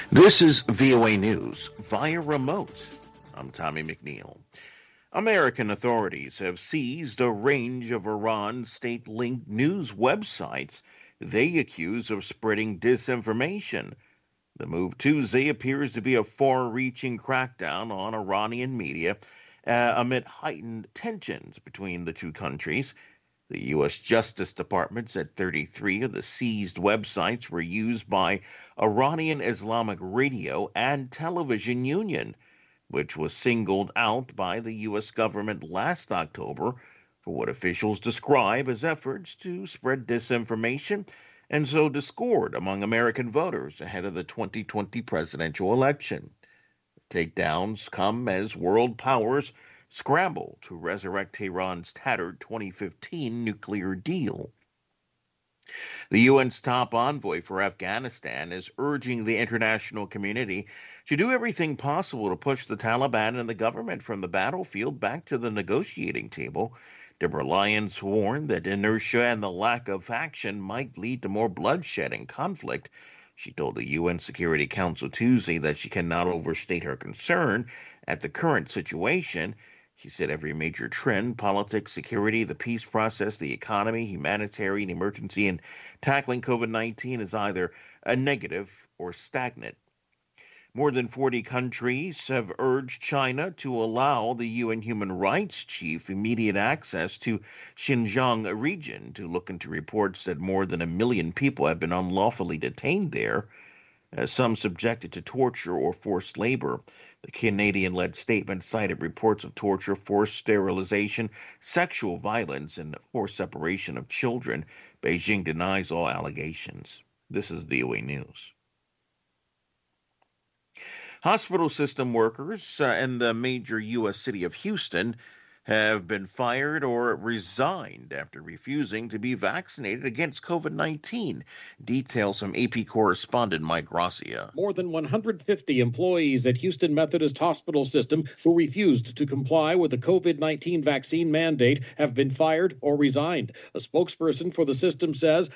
This is VOA News via remote. I'm Tommy McNeil. American authorities have seized a range of Iran state-linked news websites they accuse of spreading disinformation. The move Tuesday appears to be a far-reaching crackdown on Iranian media amid heightened tensions between the two countries. The U.S. Justice Department said 33 of the seized websites were used by Iranian Islamic Radio and Television Union, which was singled out by the U.S. government last October for what officials describe as efforts to spread disinformation and sow discord among American voters ahead of the 2020 presidential election. Takedowns come as world powers scramble to resurrect Tehran's tattered 2015 nuclear deal. The UN's top envoy for Afghanistan is urging the international community to do everything possible to push the Taliban and the government from the battlefield back to the negotiating table. Deborah Lyons warned that inertia and the lack of action might lead to more bloodshed and conflict. She told the UN Security Council Tuesday that she cannot overstate her concern at the current situation. She said every major trend, politics, security, the peace process, the economy, humanitarian emergency, and tackling COVID-19 is either a negative or stagnant. More than 40 countries have urged China to allow the UN Human Rights Chief immediate access to Xinjiang region to look into reports that more than 1 million people have been unlawfully detained there, some subjected to torture or forced labor. The Canadian-led statement cited reports of torture, forced sterilization, sexual violence, and forced separation of children. Beijing denies all allegations. This is VOA News. Hospital system workers in the major U.S. city of Houston have been fired or resigned after refusing to be vaccinated against COVID-19. Details from AP correspondent Mike Gracia. More than 150 employees at Houston Methodist Hospital System who refused to comply with the COVID-19 vaccine mandate have been fired or resigned. A spokesperson for the system says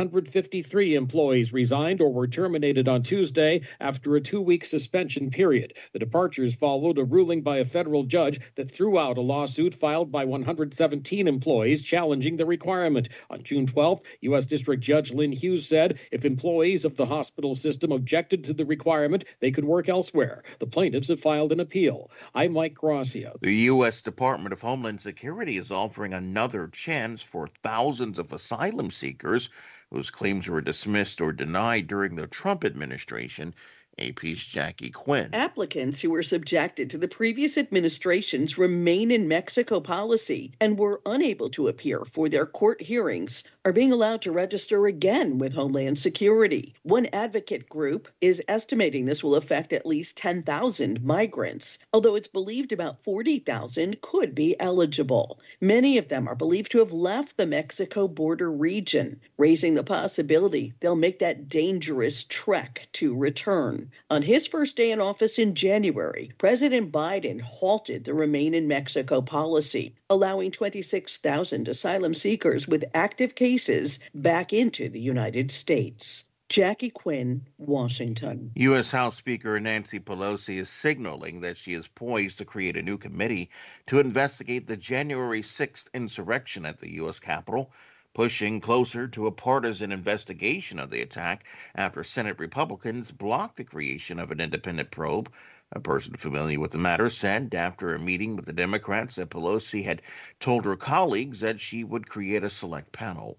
153 employees resigned or were terminated on Tuesday after a 2-week suspension period. The departures followed a ruling by a federal judge that threw out a lawsuit filed by 117 employees challenging the requirement. On June 12th, U.S. District Judge Lynn Hughes said if employees of the hospital system objected to the requirement, they could work elsewhere. The plaintiffs have filed an appeal. I'm Mike Gracia. The U.S. Department of Homeland Security is offering another chance for thousands of asylum seekers whose claims were dismissed or denied during the Trump administration. AP's Jackie Quinn. Applicants who were subjected to the previous administration's Remain in Mexico policy and were unable to appear for their court hearings are being allowed to register again with Homeland Security. One advocate group is estimating this will affect at least 10,000 migrants, although it's believed about 40,000 could be eligible. Many of them are believed to have left the Mexico border region, raising the possibility they'll make that dangerous trek to return. On his first day in office in January, President Biden halted the Remain in Mexico policy, allowing 26,000 asylum seekers with active cases back into the United States. Jackie Quinn, Washington. U.S. House Speaker Nancy Pelosi is signaling that she is poised to create a new committee to investigate the January 6th insurrection at the U.S. Capitol, pushing closer to a partisan investigation of the attack after Senate Republicans blocked the creation of an independent probe. A person familiar with the matter said after a meeting with the Democrats that Pelosi had told her colleagues that she would create a select panel.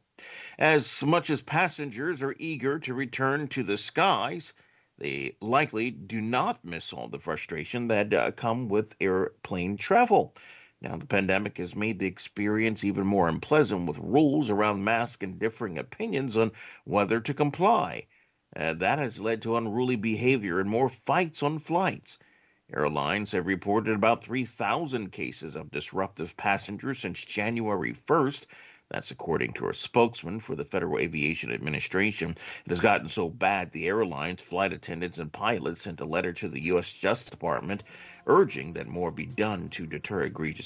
As much as passengers are eager to return to the skies, they likely do not miss all the frustration that come with airplane travel. Now, the pandemic has made the experience even more unpleasant with rules around masks and differing opinions on whether to comply. That has led to unruly behavior and more fights on flights. Airlines have reported about 3,000 cases of disruptive passengers since January 1st. That's according to a spokesman for the Federal Aviation Administration. It has gotten so bad the airlines, flight attendants, and pilots sent a letter to the U.S. Justice Department urging that more be done to deter egregious